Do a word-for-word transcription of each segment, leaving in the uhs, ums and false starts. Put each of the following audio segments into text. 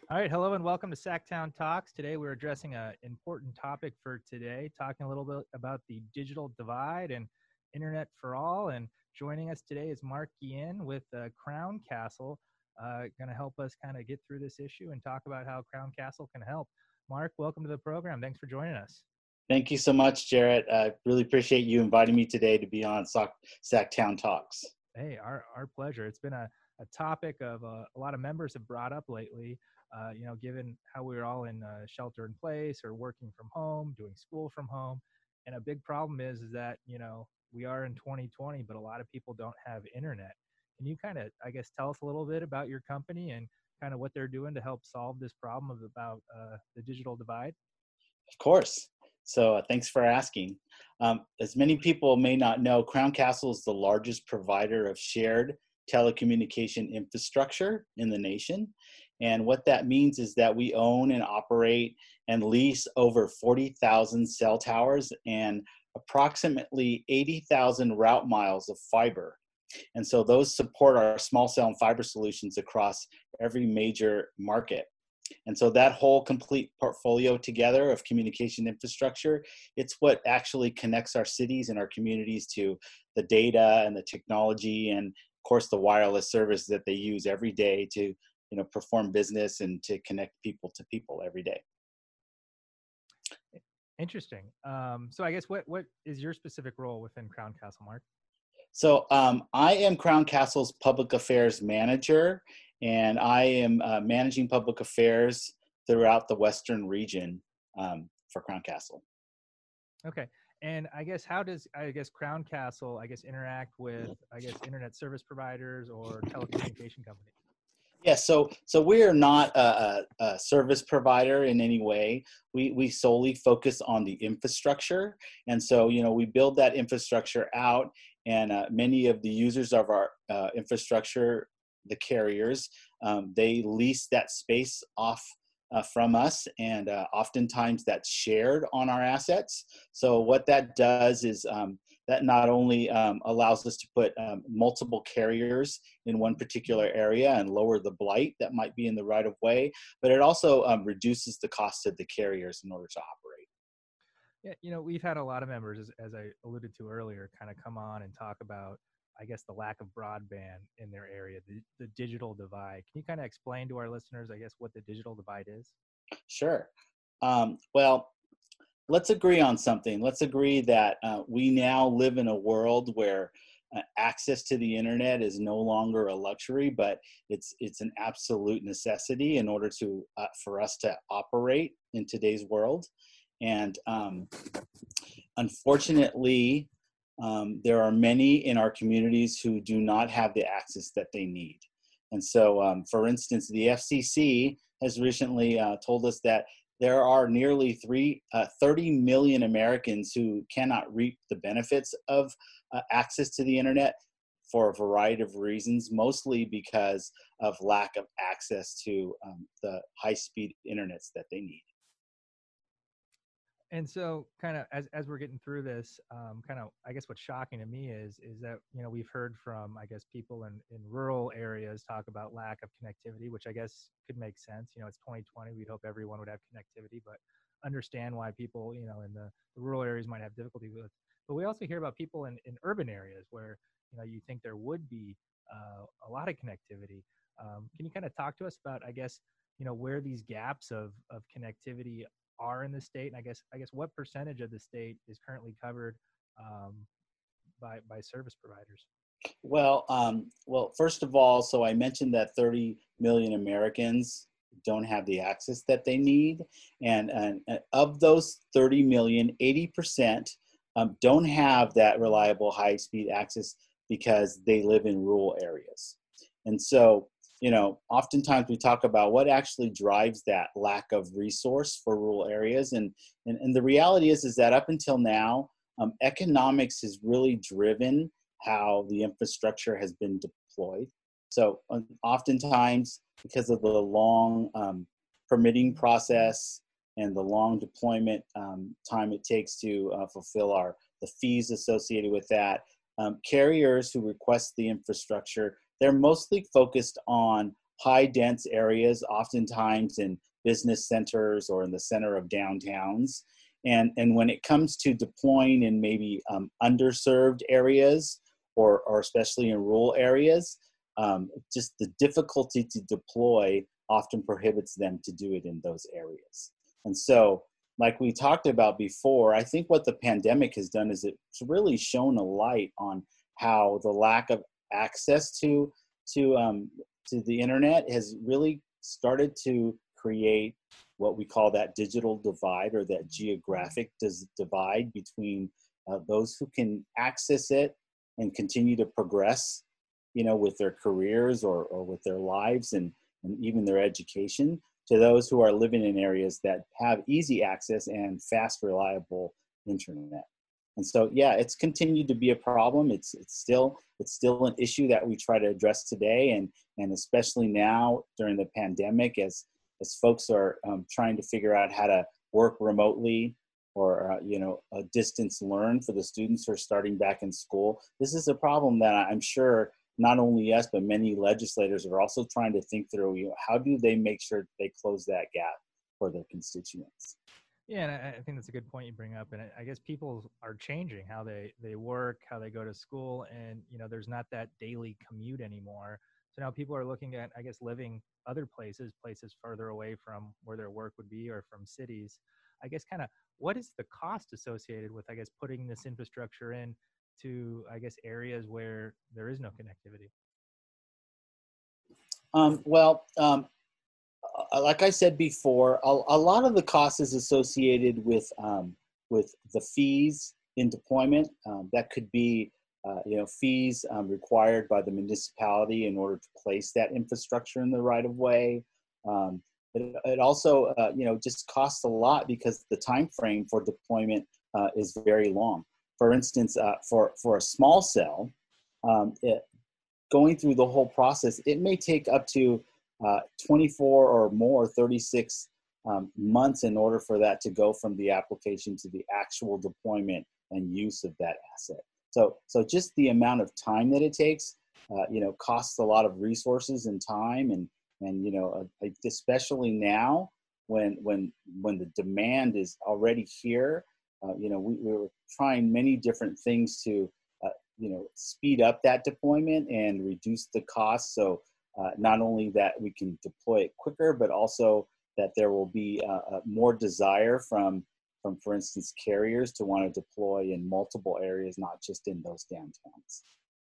All right, hello and welcome to Sacktown Talks. Today we're addressing an important topic for today, talking a little bit about the digital divide and internet for all. And joining us today is Mark Guillen with uh, Crown Castle, uh, going to help us kind of get through this issue and talk about how Crown Castle can help. Mark, welcome to the program. Thanks for joining us. Thank you so much, Jarrett. I really appreciate you inviting me today to be on Sac Sacktown Talks. Hey, our, our pleasure. It's been a, a topic of uh, a lot of members have brought up lately. Uh, you know, given how we're all in uh, shelter in place or working from home, doing school from home. And a big problem is, is that, you know, we are in twenty twenty, but a lot of people don't have internet. Can you kind of, I guess, tell us a little bit about your company and kind of what they're doing to help solve this problem of about uh, the digital divide? Of course. So uh, thanks for asking. Um, as many people may not know, Crown Castle is the largest provider of shared telecommunication infrastructure in the nation. And what that means is that we own and operate and lease over forty thousand cell towers and approximately eighty thousand route miles of fiber. And so those support our small cell and fiber solutions across every major market. And so that whole complete portfolio together of communication infrastructure, it's what actually connects our cities and our communities to the data and the technology and of course the wireless service that they use every day to, you know, perform business and to connect people to people every day. Interesting. Um, so I guess what, what is your specific role within Crown Castle, Mark? So um, I am Crown Castle's public affairs manager, and I am uh, managing public affairs throughout the Western region um, for Crown Castle. Okay. And I guess how does I guess Crown Castle I guess interact with I guess internet service providers or telecommunication companies? Yeah, so so we are not a, a, a service provider in any way. We we solely focus on the infrastructure, and so you know we build that infrastructure out, and uh, many of the users of our uh, infrastructure, the carriers, um, they lease that space off uh, from us, and uh, oftentimes that's shared on our assets. So what that does is um, that not only um, allows us to put um, multiple carriers in one particular area and lower the blight that might be in the right of way, but it also um, reduces the cost of the carriers in order to operate. Yeah, you know, we've had a lot of members, as, as I alluded to earlier, kind of come on and talk about, I guess, the lack of broadband in their area, the, the digital divide. Can you kind of explain to our listeners, I guess, what the digital divide is? Sure. Um, well, let's agree on something. Let's agree that uh, we now live in a world where uh, access to the internet is no longer a luxury, but it's it's an absolute necessity in order to uh, for us to operate in today's world. And um, unfortunately, um, there are many in our communities who do not have the access that they need. And so, um, for instance, the F C C has recently uh, told us that there are nearly three, uh, thirty million Americans who cannot reap the benefits of uh, access to the internet for a variety of reasons, mostly because of lack of access to um, the high-speed internets that they need. And so, kind of as as we're getting through this, um, kind of I guess what's shocking to me is is that you know we've heard from I guess people in in rural areas talk about lack of connectivity, which I guess could make sense. You know, it's twenty twenty. We'd hope everyone would have connectivity, but understand why people you know in the, the rural areas might have difficulty with. But we also hear about people in in urban areas where you know you think there would be uh, a lot of connectivity. Um, can you kind of talk to us about I guess you know where these gaps of of connectivity are in the state, and I guess I guess what percentage of the state is currently covered um, by by service providers? Well, um, well, first of all, so I mentioned that thirty million Americans don't have the access that they need, and, and, and of those thirty million, eighty percent um, don't have that reliable high-speed access because they live in rural areas. And so, you know, oftentimes we talk about what actually drives that lack of resource for rural areas, and and, and the reality is is that up until now, um, economics has really driven how the infrastructure has been deployed. So um, oftentimes, because of the long um, permitting process and the long deployment um, time it takes to uh, fulfill our the fees associated with that, um, carriers who request the infrastructure, they're mostly focused on high dense areas, oftentimes in business centers or in the center of downtowns. And, and when it comes to deploying in maybe um, underserved areas, or, or especially in rural areas, um, just the difficulty to deploy often prohibits them to do it in those areas. And so, like we talked about before, I think what the pandemic has done is it's really shown a light on how the lack of access to to um, to the internet has really started to create what we call that digital divide, or that geographic dis- divide between uh, those who can access it and continue to progress, you know, with their careers or, or with their lives and, and even their education, to those who are living in areas that have easy access and fast, reliable internet. And so, yeah, it's continued to be a problem. It's it's still it's still an issue that we try to address today, and and especially now during the pandemic, as as folks are um, trying to figure out how to work remotely or uh, you know a distance learn for the students who are starting back in school. This is a problem that I'm sure not only us but many legislators are also trying to think through. You know, how do they make sure they close that gap for their constituents? Yeah, and I, I think that's a good point you bring up. And I, I guess people are changing how they, they work, how they go to school, and you know, there's not that daily commute anymore. So now people are looking at, I guess, living other places, places further away from where their work would be or from cities. I guess kind of what is the cost associated with, I guess, putting this infrastructure in to, I guess, areas where there is no connectivity? Um, well, um, uh, like I said before, a, a lot of the cost is associated with um, with the fees in deployment. Um, that could be, uh, you know, fees um, required by the municipality in order to place that infrastructure in the right of way. Um, it, it also, uh, you know, just costs a lot because the time frame for deployment uh, is very long. For instance, uh, for for a small cell, um, it, going through the whole process, it may take up to uh, twenty-four or more, thirty-six um, months in order for that to go from the application to the actual deployment and use of that asset. So, so just the amount of time that it takes, uh, you know, costs a lot of resources and time, and and you know, uh, especially now when when when the demand is already here. Uh, you know, we, we were trying many different things to uh, you know, speed up that deployment and reduce the cost. So uh, not only that we can deploy it quicker, but also that there will be uh, more desire from, from, for instance, carriers to want to deploy in multiple areas, not just in those downtowns.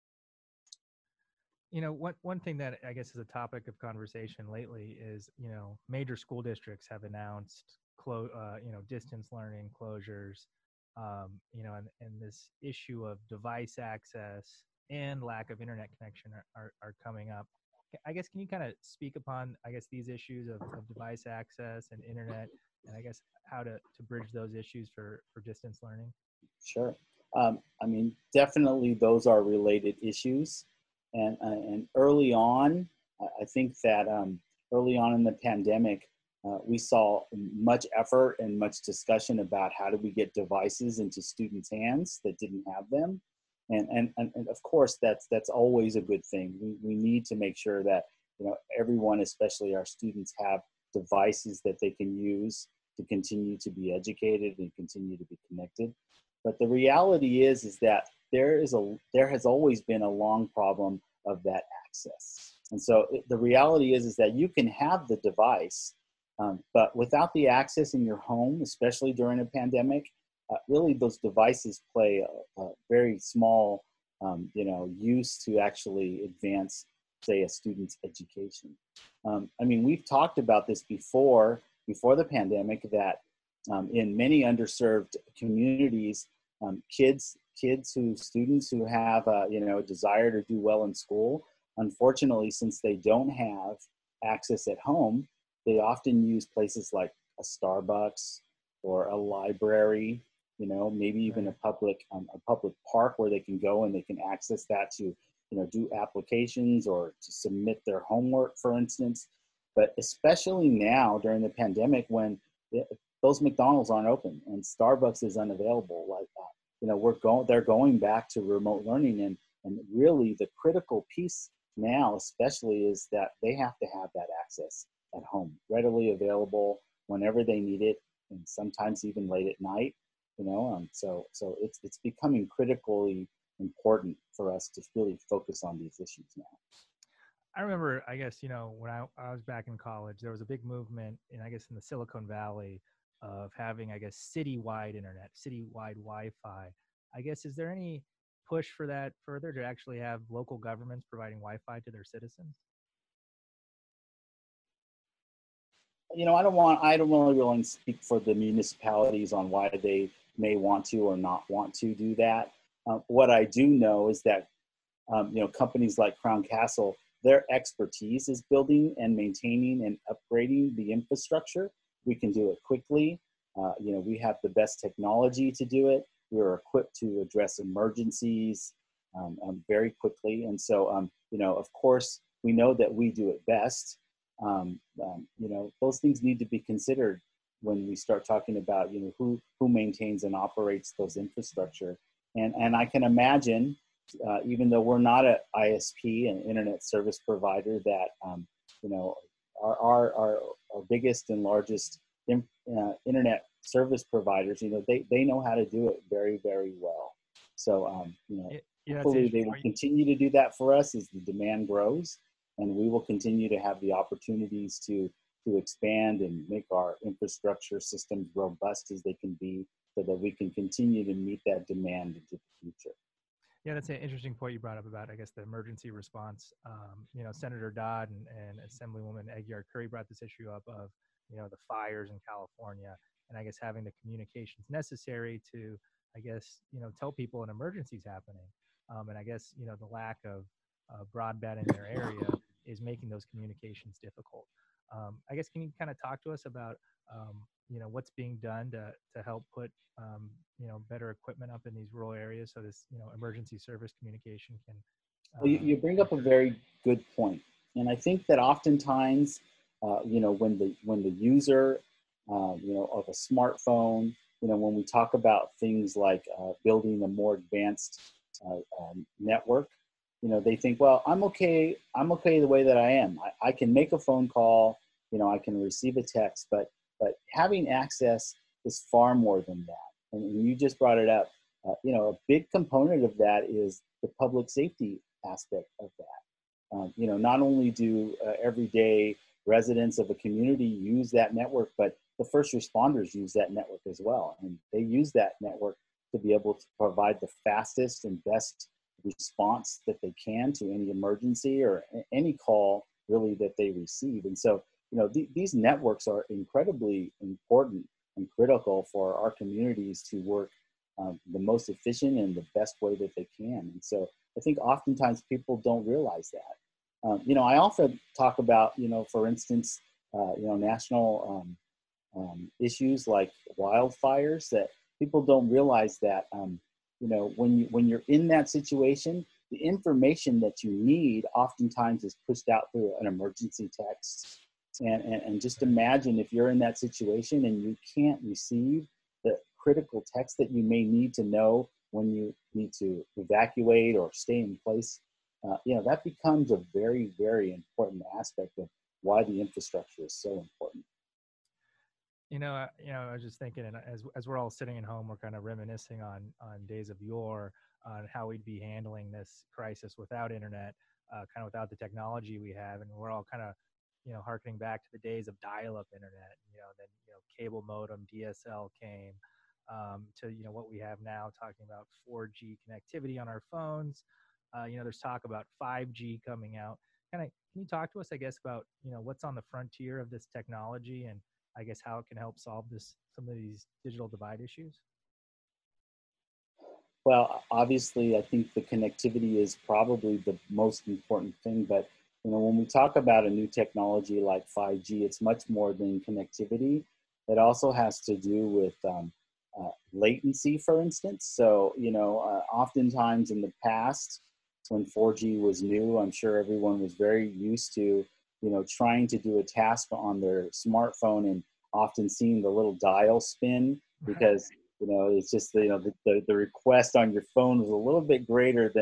You know, one one thing that I guess is a topic of conversation lately is, you know, major school districts have announced clo- uh, you know, distance learning closures, um, you know, and, and this issue of device access and lack of internet connection are, are, are coming up. I guess, can you kind of speak upon, I guess, these issues of, of device access and internet, and I guess how to, to bridge those issues for, for distance learning? Sure. Um, I mean, definitely those are related issues. And, uh, and early on, I think that um, early on in the pandemic, uh, we saw much effort and much discussion about how do we get devices into students' hands that didn't have them. And, and, and, and of course, that's, that's always a good thing. We, we need to make sure that, you know, everyone, especially our students, have devices that they can use to continue to be educated and continue to be connected. But the reality is, is that there is a there has always been a long problem of that access. And so it, the reality is, is that you can have the device, um, but without the access in your home, especially during a pandemic, uh, really those devices play a, a very small, um, you know, use to actually advance, say, a student's education. Um, I mean, we've talked about this before, before the pandemic, that um, in many underserved communities, um, kids, kids who, students who have, uh, you know, a desire to do well in school, unfortunately, since they don't have access at home, they often use places like a Starbucks or a library, you know, maybe even a public, um, a public park where they can go and they can access that to, you know, do applications or to submit their homework, for instance. But especially now during the pandemic, when it, those McDonald's aren't open and Starbucks is unavailable, like that, you know, we're going, they're going back to remote learning, and and really the critical piece now, especially, is that they have to have that access at home, readily available whenever they need it, and sometimes even late at night. You know, um, so so it's it's becoming critically important for us to really focus on these issues now. I remember, I guess, you know, when I, I was back in college, there was a big movement, in I guess, in the Silicon Valley of having, I guess, citywide internet, citywide Wi-Fi. I guess, is there any push for that further to actually have local governments providing Wi-Fi to their citizens? You know, I don't want, I don't really really speak for the municipalities on why they may want to or not want to do that. Uh, what I do know is that, um, you know, companies like Crown Castle, their expertise is building and maintaining and upgrading the infrastructure. We can do it quickly. Uh, you know, we have the best technology to do it. We're equipped to address emergencies um, um, very quickly. And so, um, you know, of course, we know that we do it best. Um, um, you know, those things need to be considered when we start talking about, you know, who, who maintains and operates those infrastructure. And, and I can imagine, uh, even though we're not an I S P, an internet service provider, that, um, you know, our, our, our, our biggest and largest in, uh, internet service providers, you know, they, they know how to do it very, very well. So, um, you know, It, yeah, that's hopefully they interesting. will Are you, continue to do that for us as the demand grows, and we will continue to have the opportunities to, to expand and make our infrastructure systems robust as they can be, so that we can continue to meet that demand into the future. Yeah, that's an interesting point you brought up about, I guess, the emergency response. Um, you know, Senator Dodd and, and Assemblywoman Aguilar Curry brought this issue up of, you know, the fires in California, and I guess having the communications necessary to, I guess, you know, tell people an emergency is happening. Um, and I guess, you know, the lack of uh, broadband in their area is making those communications difficult. Um, I guess, can you kind of talk to us about, um, you know, what's being done to, to help put, um, you know, better equipment up in these rural areas so this, you know, emergency service communication can. Well, you, Uh, you bring up a very good point, and I think that oftentimes, uh, you know, when the when the user, uh, you know, of a smartphone, you know, when we talk about things like uh, building a more advanced uh, um, network, you know, they think, well, I'm okay. I'm okay the way that I am. I, I can make a phone call. You know, I can receive a text, but but having access is far more than that. And you just brought it up. Uh, you know, a big component of that is the public safety aspect of that. Um, you know, not only do uh, everyday residents of a community use that network, but the first responders use that network as well. And they use that network to be able to provide the fastest and best response that they can to any emergency or any call really that they receive. And so, you know, th- these networks are incredibly important and critical for our communities to work um, the most efficient and the best way that they can. And so I think oftentimes people don't realize that. Um, you know, I often talk about, you know, for instance, uh, you know, national um, um, issues like wildfires, that people don't realize that, um, you know, when you when you're in that situation, the information that you need oftentimes is pushed out through an emergency text. And, and, and just imagine if you're in that situation and you can't receive the critical text that you may need to know when you need to evacuate or stay in place. Uh, you know, that becomes a very, very important aspect of why the infrastructure is so important. You know, uh, you know, I was just thinking, and as as we're all sitting at home, we're kind of reminiscing on on days of yore, on how we'd be handling this crisis without internet, uh, kind of without the technology we have, and we're all kind of, you know, harkening back to the days of dial-up internet. You know, then you know, cable modem, D S L came, um, to you know what we have now, talking about four G connectivity on our phones. Uh, you know, there's talk about five G coming out. Kind of, can you talk to us, I guess, about you know what's on the frontier of this technology and I guess how it can help solve this some of these digital divide issues? Well, obviously, I think the connectivity is probably the most important thing. But you know, when we talk about a new technology like five G, it's much more than connectivity. It also has to do with um, uh, latency, for instance. So, you know, uh, oftentimes in the past, when four G was new, I'm sure everyone was very used to, you know, trying to do a task on their smartphone and often seeing the little dial spin Right. because you know, it's just, you know, the, the, the request on your phone was a little bit greater than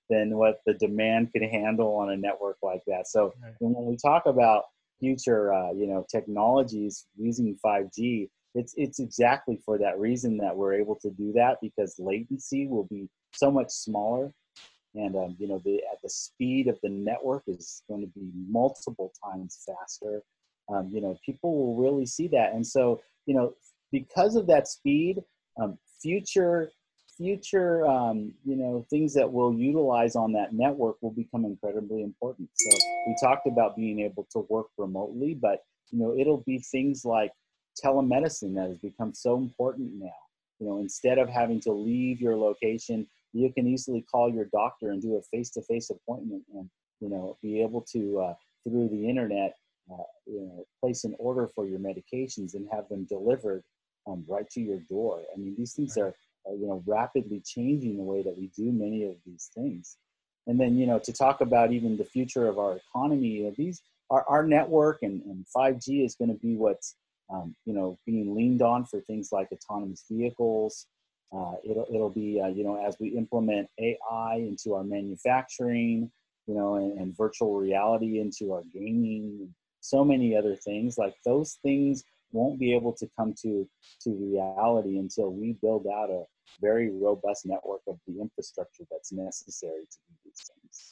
than what the demand could handle on a network like that. So Right. when we talk about future, uh, you know, technologies using five G, it's it's exactly for that reason that we're able to do that, because latency will be so much smaller, and um, you know, the at the speed of the network is going to be multiple times faster. Um, you know, people will really see that, and so you know, because of that speed, um, future future um, you know, things that we'll utilize on that network will become incredibly important. So we talked about being able to work remotely, but you know, it'll be things like telemedicine that has become so important now. You know, instead of having to leave your location, you can easily call your doctor and do a face-to-face appointment, and you know, be able to uh, through the internet, uh, you know, place an order for your medications and have them delivered um, right to your door. I mean, these things Right. are uh, you know, rapidly changing the way that we do many of these things. And then, you know, to talk about even the future of our economy, you know, these our, our network and, and five G is going to be what's um, you know, being leaned on for things like autonomous vehicles. Uh, it'll, it'll be, uh, you know, as we implement A I into our manufacturing, you know, and, and virtual reality into our gaming, so many other things, like those things won't be able to come to, to reality until we build out a very robust network of the infrastructure that's necessary to do these things.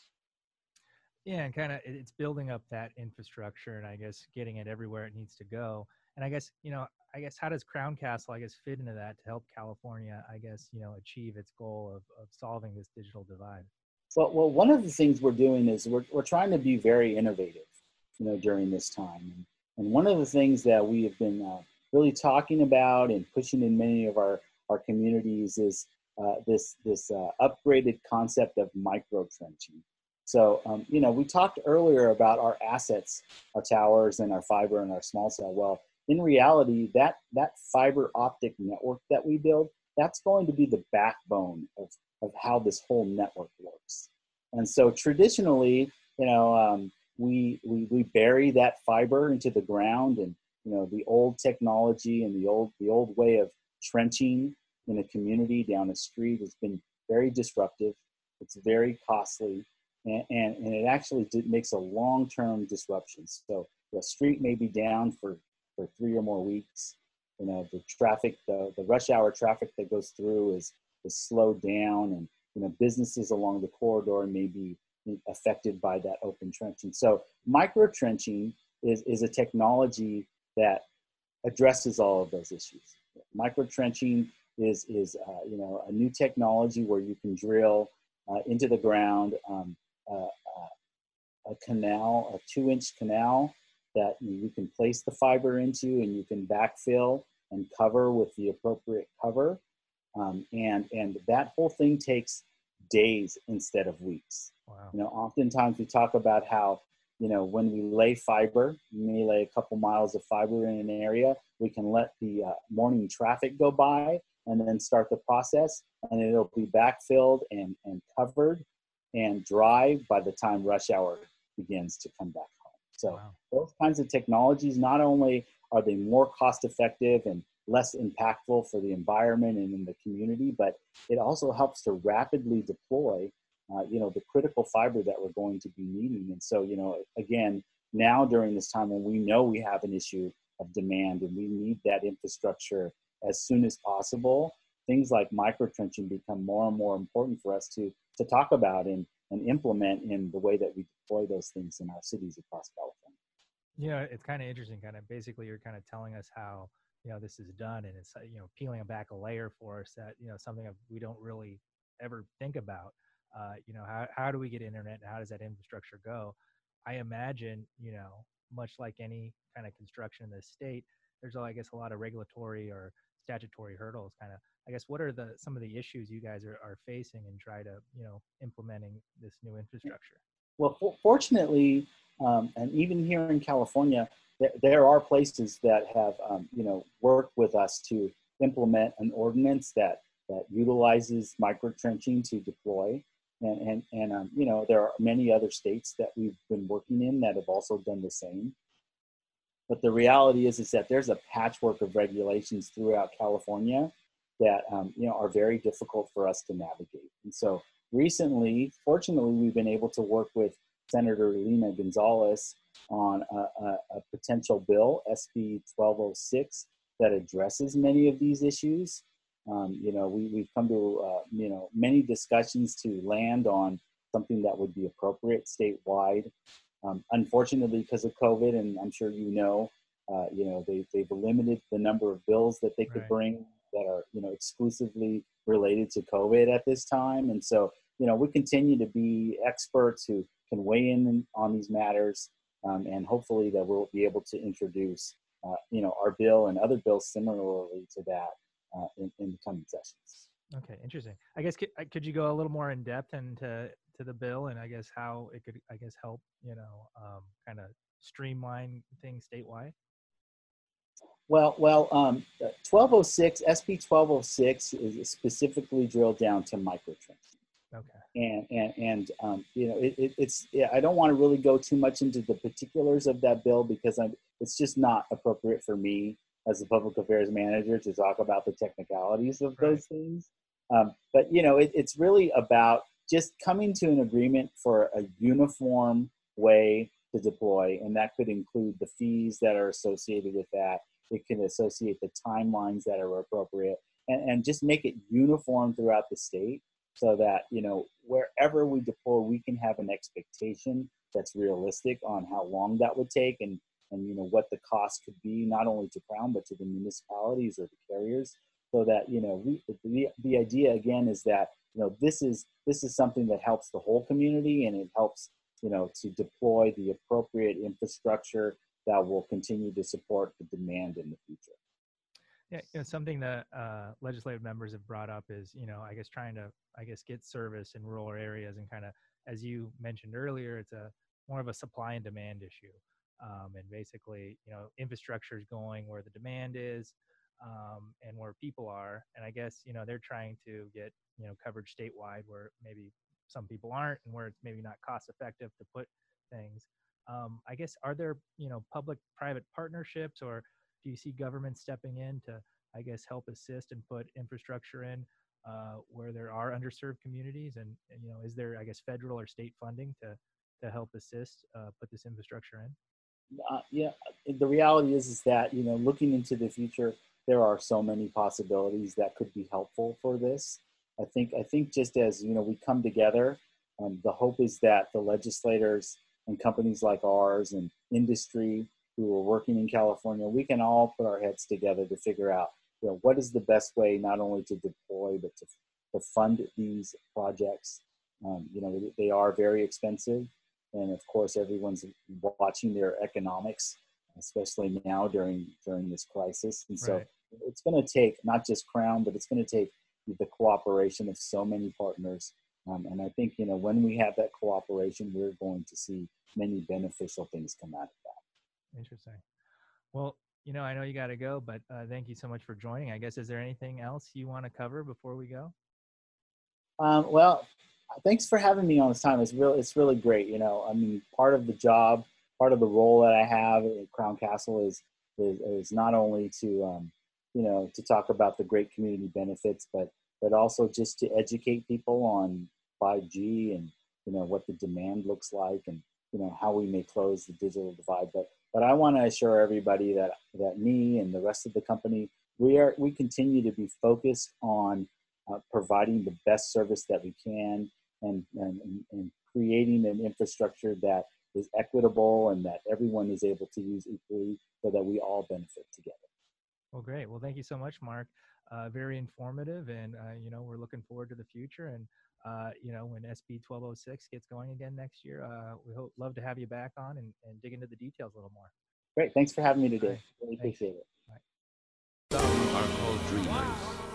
Yeah, and kind of it's building up that infrastructure, and I guess getting it everywhere it needs to go. And I guess, you know, I guess how does Crown Castle, I guess, fit into that to help California, I guess, you know, achieve its goal of, of solving this digital divide? Well, well, one of the things we're doing is we're, we're trying to be very innovative, you know, during this time. And, and one of the things that we have been uh, really talking about and pushing in many of our, our communities is uh, this, this uh, upgraded concept of micro trenching. So, um, you know, we talked earlier about our assets, our towers and our fiber and our small cell. Well, in reality, that, that fiber optic network that we build, that's going to be the backbone of of how this whole network works. And so traditionally, you know, um, we, we, we bury that fiber into the ground, and, you know, the old technology and the old, the old way of trenching in a community down a street has been very disruptive. It's very costly, and, and, and it actually did, makes a long-term disruption. So the street may be down for, for three or more weeks. You know, the traffic, the, the rush hour traffic that goes through is is slowed down, and you know, businesses along the corridor may be affected by that open trenching. So micro trenching is, is a technology that addresses all of those issues. Micro trenching is, is uh, you know, a new technology where you can drill uh, into the ground um, uh, uh, a canal, a two inch canal that you can place the fiber into, and you can backfill and cover with the appropriate cover. Um, and, and that whole thing takes days instead of weeks. Wow. You know, oftentimes we talk about how, you know, when we lay fiber, you may lay a couple miles of fiber in an area, we can let the uh, morning traffic go by and then start the process, and it'll be backfilled and, and covered and dry by the time rush hour begins to come back home. So Wow. those kinds of technologies, not only are they more cost effective and less impactful for the environment and in the community, but it also helps to rapidly deploy, uh, you know, the critical fiber that we're going to be needing. And so, you know, again, now during this time when we know we have an issue of demand and we need that infrastructure as soon as possible, things like microtrenching become more and more important for us to, to talk about and, and implement in the way that we deploy those things in our cities across California. Yeah, it's kind of interesting. Kind of basically, you're kind of telling us how, you know, this is done, and it's, uh, you know, peeling back a layer for us that, you know, something that we don't really ever think about. Uh, you know, how how do we get internet, and how does that infrastructure go? I imagine, you know, much like any kind of construction in this state, there's, I guess, a lot of regulatory or statutory hurdles. Kind of, I guess, what are the some of the issues you guys are, are facing and try to, you know, implementing this new infrastructure? Well, for, fortunately, um, and even here in California, th- there are places that have, um, you know, worked with us to implement an ordinance that that utilizes microtrenching to deploy. And, and, and um, you know, there are many other states that we've been working in that have also done the same. But the reality is, is that there's a patchwork of regulations throughout California that, um, you know, are very difficult for us to navigate. And so recently, fortunately, we've been able to work with Senator Lina Gonzalez on a, a, a potential bill, S B twelve oh six, that addresses many of these issues. Um, you know, we, we've come to, uh, you know, many discussions to land on something that would be appropriate statewide. Um, unfortunately, because of COVID, and I'm sure you know, uh, you know, they, they've limited the number of bills that they could Right. bring that are, you know, exclusively related to COVID at this time. And so, you know, we continue to be experts who can weigh in on these matters, um, and hopefully that we'll be able to introduce, uh, you know, our bill and other bills similarly to that uh, in, in the coming sessions. Okay, interesting. I guess could, uh, could you go a little more in depth into to the bill and I guess how it could I guess help you know um, kind of streamline things statewide? Well, well, um, twelve oh six, S B twelve oh six is specifically drilled down to microtransit. Okay. And, and, and um, you know, it, it, it's, yeah, I don't want to really go too much into the particulars of that bill because I'm, it's just not appropriate for me as a public affairs manager to talk about the technicalities of Right. those things. Um, but, you know, it, it's really about just coming to an agreement for a uniform way to deploy. And that could include the fees that are associated with that. It can associate the timelines that are appropriate and, and just make it uniform throughout the state so that, you know, wherever we deploy, we can have an expectation that's realistic on how long that would take and, and you know, what the cost could be, not only to Crown, but to the municipalities or the carriers. So that, you know, we, the, the idea again is that, you know, this is, this is something that helps the whole community and it helps, you know, to deploy the appropriate infrastructure that will continue to support the demand in the future. Yeah, you know, something that uh, legislative members have brought up is, you know, I guess trying to, I guess, get service in rural areas and kind of, as you mentioned earlier, it's a more of a supply and demand issue. Um, and basically, you know, infrastructure is going where the demand is um, and where people are. And I guess, you know, they're trying to get, you know, coverage statewide where maybe some people aren't and where it's maybe not cost effective to put things. Um, I guess, are there, you know, public-private partnerships or do you see government stepping in to, I guess, help assist and put infrastructure in uh, where there are underserved communities? And, and, you know, is there, I guess, federal or state funding to to help assist uh, put this infrastructure in? Uh, yeah, the reality is is that, you know, looking into the future, there are so many possibilities that could be helpful for this. I think I think just as, you know, we come together, um, the hope is that the legislators and companies like ours and industry who are working in California, we can all put our heads together to figure out, you know, what is the best way not only to deploy but to to fund these projects. Um, you know, they are very expensive, and of course, everyone's watching their economics, especially now during during this crisis. And so, Right. it's going to take not just Crown, but it's going to take the cooperation of so many partners. Um, and I think, you know, when we have that cooperation, we're going to see many beneficial things come out of that. Interesting. Well, you know, I know you got to go, but uh, thank you so much for joining. I guess, is there anything else you want to cover before we go? Um, well, thanks for having me on this time. It's really, it's really great. You know, I mean, part of the job, part of the role that I have at Crown Castle is is, is not only to, um, you know, to talk about the great community benefits, but but also just to educate people on five G and, you know, what the demand looks like and, you know, how we may close the digital divide. But but I want to assure everybody that that me and the rest of the company, we are we continue to be focused on uh, providing the best service that we can and, and, and creating an infrastructure that is equitable and that everyone is able to use equally so that we all benefit together. Well, great. Well, thank you so much, Mark. Uh, very informative, and uh, you know, we're looking forward to the future. And uh, you know, when S B twelve oh six gets going again next year, uh, we hope love to have you back on and, and dig into the details a little more. Great. Thanks for having me All today. right. Really Thanks. appreciate it. Bye. Some are called dreamers.